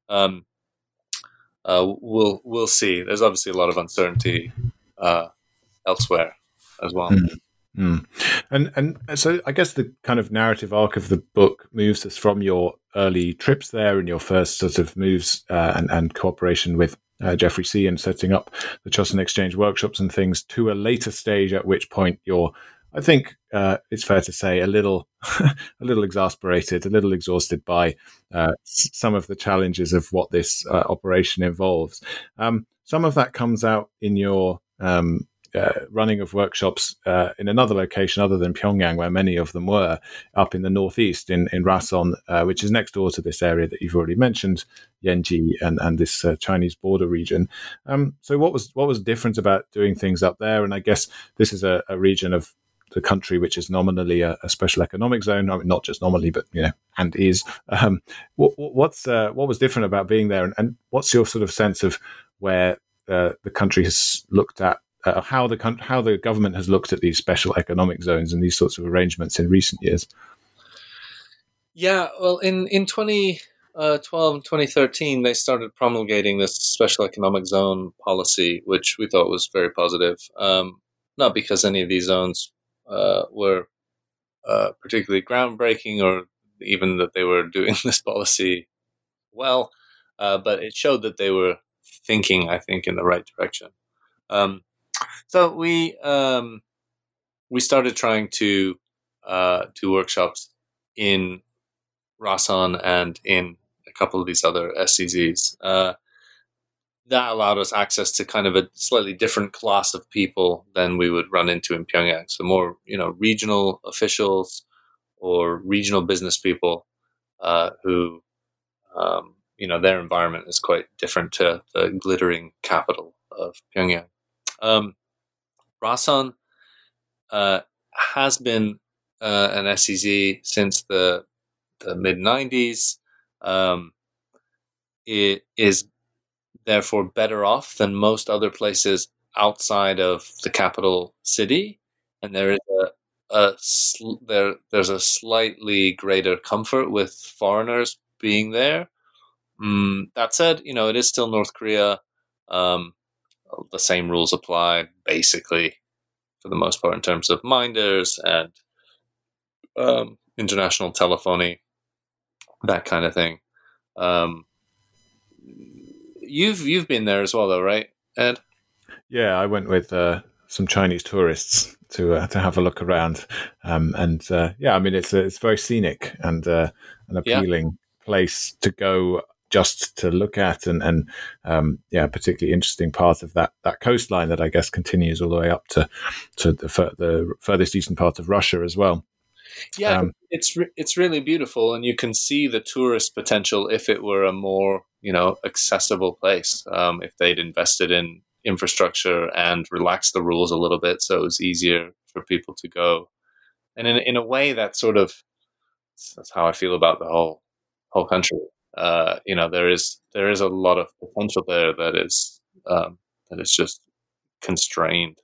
we'll see. There's obviously a lot of uncertainty elsewhere as well. And so I guess the kind of narrative arc of the book moves us from your early trips there and your first sort of moves and cooperation with Jeffrey See and setting up the Chosun Exchange workshops and things, to a later stage at which point you're, I think it's fair to say, a little exasperated, a little exhausted by some of the challenges of what this operation involves. Some of that comes out in your running of workshops in another location other than Pyongyang, where many of them were, up in the northeast in Rason, which is next door to this area that you've already mentioned, Yenji, and this Chinese border region. So what was different about doing things up there? And I guess this is a region of the country which is nominally a special economic zone. I mean, not just nominally, but and is. What was different about being there, and what's your sort of sense of where the country has looked at? How the government has looked at these special economic zones and these sorts of arrangements in recent years? Yeah, well, in 2012 and 2013, they started promulgating this special economic zone policy, which we thought was very positive. Not because any of these zones were particularly groundbreaking, or even that they were doing this policy well, but it showed that they were thinking, I think, in the right direction. So we started trying to do workshops in Rason and in a couple of these other SCZs. That allowed us access to kind of a slightly different class of people than we would run into in Pyongyang. So more, regional officials or regional business people who, their environment is quite different to the glittering capital of Pyongyang. Rason has been an SCZ since the mid 90s. It is therefore better off than most other places outside of the capital city, and there is there's a slightly greater comfort with foreigners being there. That said, it is still North Korea. The same rules apply basically for the most part in terms of minders and international telephony, that kind of thing. You've been there as well, though, right, Ed? Yeah, I went with some Chinese tourists to have a look around, and I mean it's very scenic and an appealing place to go just to look at, and a particularly interesting part of that coastline that I guess continues all the way up to the furthest eastern part of Russia as well. Yeah, it's really beautiful, and you can see the tourist potential if it were a more accessible place. If they'd invested in infrastructure and relaxed the rules a little bit, so it was easier for people to go. And in a way, that's how I feel about the whole country. There is a lot of potential there that is just constrained.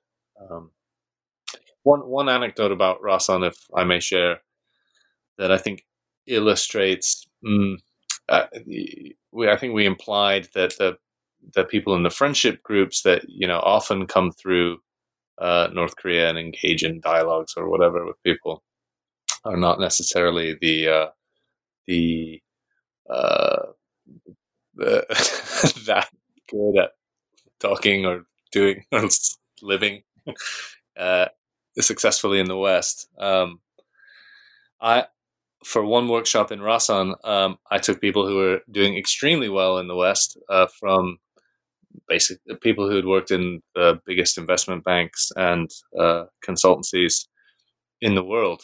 One anecdote about Rason, if I may share, that I think illustrates. I think we implied that the people in the friendship groups that often come through North Korea and engage in dialogues or whatever with people are not necessarily that good at talking or doing or living successfully in the West. For one workshop in Rason, I took people who were doing extremely well in the West, from basically people who had worked in the biggest investment banks and consultancies in the world.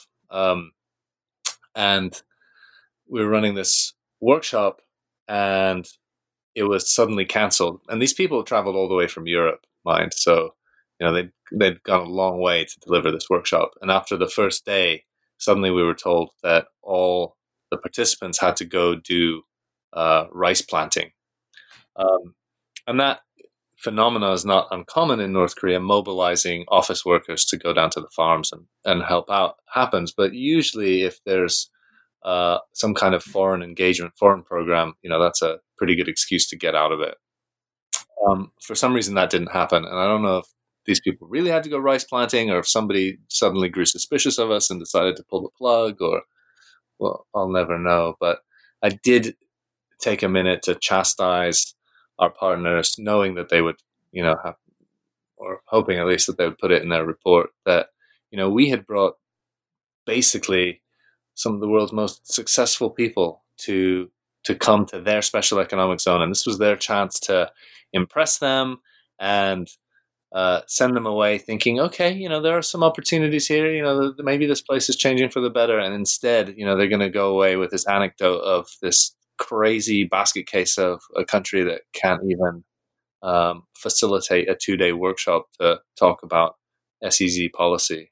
And we were running this workshop, and it was suddenly cancelled. And these people traveled all the way from Europe, mind. So, they'd gone a long way to deliver this workshop. And after the first day, suddenly we were told that all the participants had to go do rice planting. And that phenomena is not uncommon in North Korea. Mobilizing office workers to go down to the farms and help out happens. But usually if there's some kind of foreign engagement, foreign program, that's a pretty good excuse to get out of it. For some reason that didn't happen. And I don't know if these people really had to go rice planting, or if somebody suddenly grew suspicious of us and decided to pull the plug, or, well, I'll never know. But I did take a minute to chastise our partners, knowing that they would, have, or hoping at least that they would put it in their report, that, we had brought basically some of the world's most successful people to come to their special economic zone. And this was their chance to impress them and send them away thinking, okay, there are some opportunities here, maybe this place is changing for the better. And instead, they're going to go away with this anecdote of this crazy basket case of a country that can't even facilitate a 2-day workshop to talk about SEZ policy.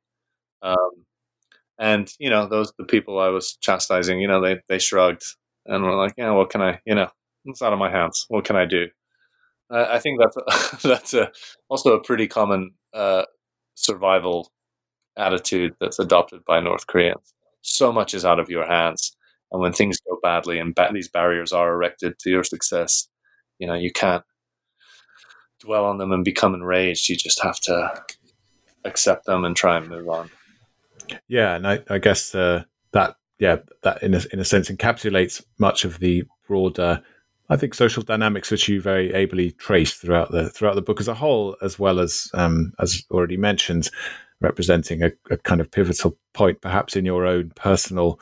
And, the people I was chastising, they shrugged and were like, yeah, what can I, it's out of my hands. What can I do? I think that's also a pretty common survival attitude that's adopted by North Koreans. So much is out of your hands. And when things go badly and these barriers are erected to your success, you can't dwell on them and become enraged. You just have to accept them and try and move on. Yeah, and I guess that in a sense encapsulates much of the broader, I think, social dynamics which you very ably traced throughout the book as a whole, as well as already mentioned, representing a kind of pivotal point, perhaps in your own personal,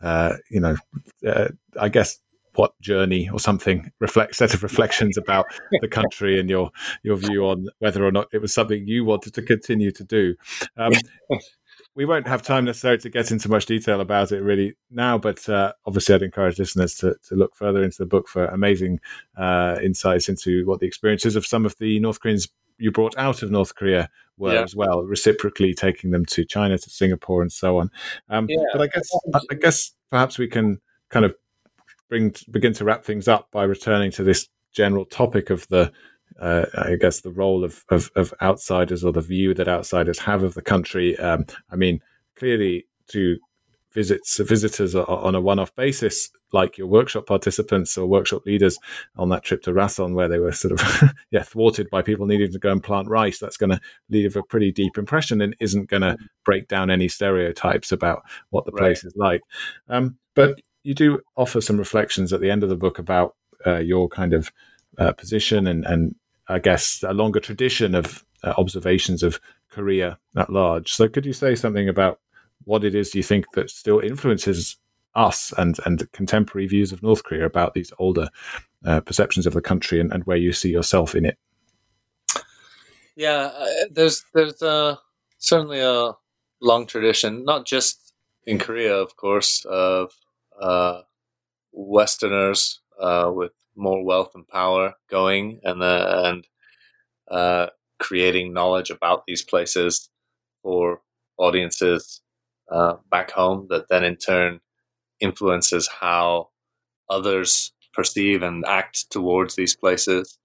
I guess, what journey or something set of reflections about the country and your view on whether or not it was something you wanted to continue to do. We won't have time necessarily to get into much detail about it really now, but obviously I'd encourage listeners to look further into the book for amazing insights into what the experiences of some of the North Koreans you brought out of North Korea were as well, reciprocally taking them to China, to Singapore, and so on. But I guess perhaps we can kind of begin to wrap things up by returning to this general topic of the I guess the role of outsiders, or the view that outsiders have of the country. I mean, clearly to visitors on a one-off basis, like your workshop participants or workshop leaders on that trip to Rason, where they were sort of thwarted by people needing to go and plant rice, that's going to leave a pretty deep impression and isn't going to break down any stereotypes about what the place is like. But you do offer some reflections at the end of the book about your kind of position and I guess a longer tradition of observations of Korea at large. So could you say something about what it is you think that still influences us and contemporary views of North Korea about these older perceptions of the country and where you see yourself in it? Yeah, there's certainly a long tradition, not just in Korea, of course, of Westerners with more wealth and power going and creating knowledge about these places for audiences back home, that then in turn influences how others perceive and act towards these places.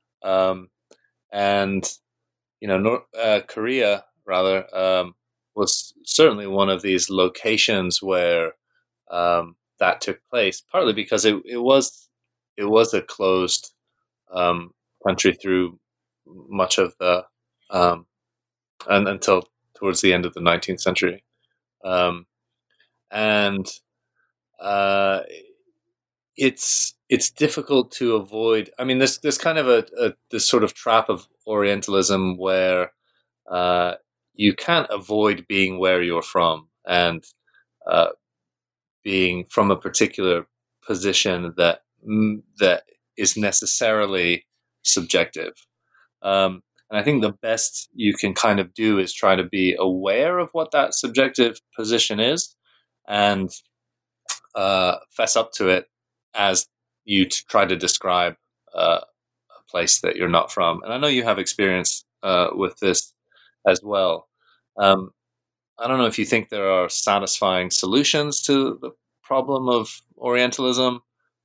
And Korea rather was certainly one of these locations where that took place, partly because it was a closed country through much of the and until towards the end of the 19th century, and it's difficult to avoid. I mean, there's kind of this sort of trap of Orientalism where you can't avoid being where you're from and being from a particular position that is necessarily subjective. And I think the best you can kind of do is try to be aware of what that subjective position is and fess up to it as you try to describe a place that you're not from. And I know you have experience with this as well. I don't know if you think there are satisfying solutions to the problem of Orientalism,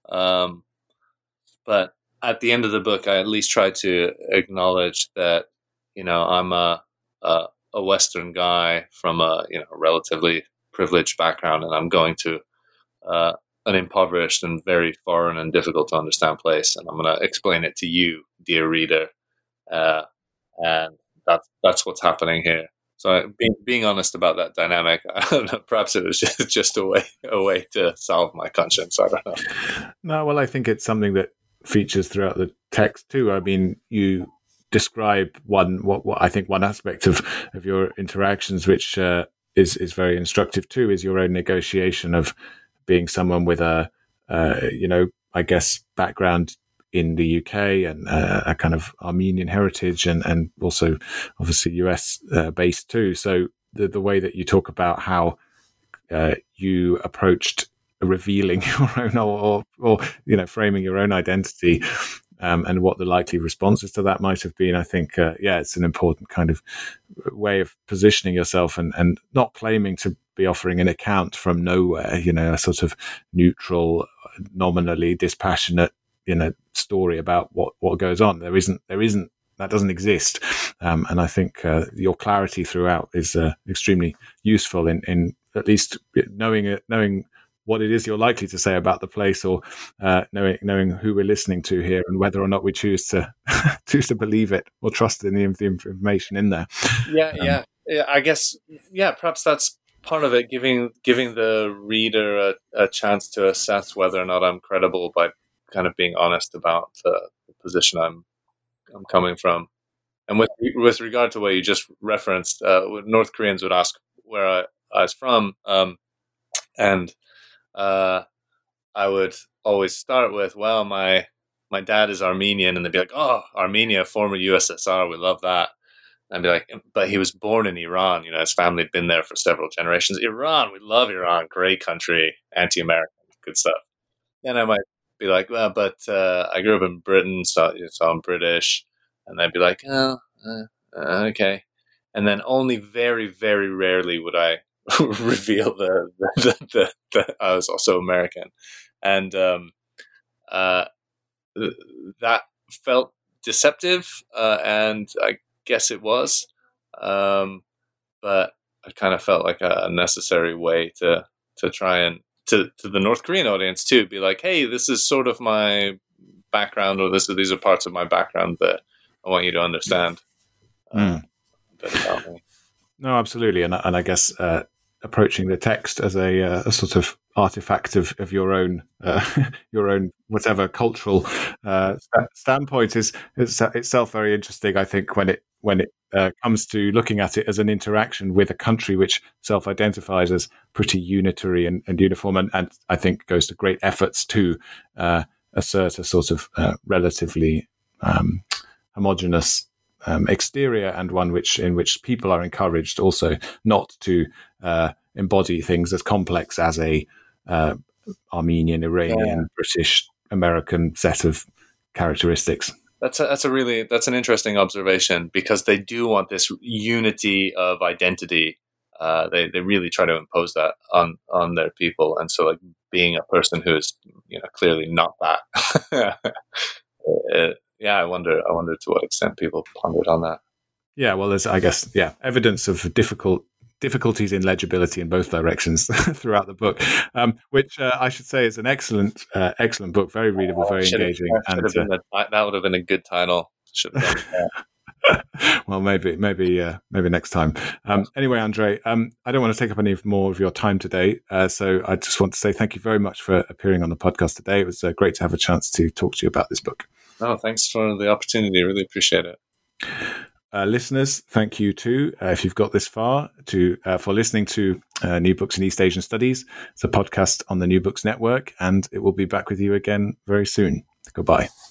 but at the end of the book, I at least try to acknowledge that, I'm a Western guy from a relatively privileged background, and I'm going to an impoverished and very foreign and difficult to understand place, and I'm going to explain it to you, dear reader, and that's what's happening here. So being honest about that dynamic, I don't know, perhaps it was just a way to salve my conscience. I don't know. No, well, I think it's something that features throughout the text too. I mean, you describe what I think one aspect of your interactions, which is very instructive too, is your own negotiation of being someone with a I guess background in the UK and a kind of Armenian heritage and also obviously US based too. So the way that you talk about how you approached revealing your own or framing your own identity and what the likely responses to that might have been, I think, it's an important kind of way of positioning yourself and not claiming to be offering an account from nowhere, a sort of neutral, nominally dispassionate, story about what goes on. There isn't that doesn't exist. And I think your clarity throughout is extremely useful in at least knowing what it is you're likely to say about the place, or knowing who we're listening to here, and whether or not we choose to believe it or trust in the information in there. Yeah. I guess, perhaps that's part of it, giving the reader a chance to assess whether or not I'm credible by kind of being honest about the position I'm coming from. And with regard to what you just referenced, North Koreans would ask where I was from, and I would always start with, well, my dad is Armenian, and they'd be like, oh, Armenia, former USSR, we love that. And I'd be like, but he was born in Iran. His family had been there for several generations. Iran, we love Iran, great country, anti-American, good stuff. And I might be like, well, but I grew up in Britain, so I'm British. And they'd be like, oh, okay. And then only very, very rarely would I reveal the I was also American. And that felt deceptive, and I guess it was. But I kind of felt like a necessary way to try and to the North Korean audience too, be like, hey, this is sort of my background, or these are parts of my background that I want you to understand. About me. No, absolutely, and I guess approaching the text as a sort of artifact of your own whatever cultural standpoint is itself very interesting. I think when it comes to looking at it as an interaction with a country which self-identifies as pretty unitary and uniform, and I think goes to great efforts to assert a sort of relatively homogenous exterior, and one in which people are encouraged also not to embody things as complex as a Armenian, Iranian, British, American set of characteristics. That's an interesting observation, because they do want this unity of identity. They really try to impose that on their people, and so like being a person who is clearly not that. I wonder to what extent people pondered on that. Yeah, well, there's, I guess, evidence of difficulties in legibility in both directions throughout the book, which I should say is an excellent book, very readable, very engaging. That would have been a good title. Well, maybe next time. Anyway, Andre, I don't want to take up any more of your time today, so I just want to say thank you very much for appearing on the podcast today. It was great to have a chance to talk to you about this book. Oh, thanks for the opportunity. I really appreciate it. Listeners, thank you too, if you've got this far, for listening to New Books in East Asian Studies. It's a podcast on the New Books Network, and it will be back with you again very soon. Goodbye.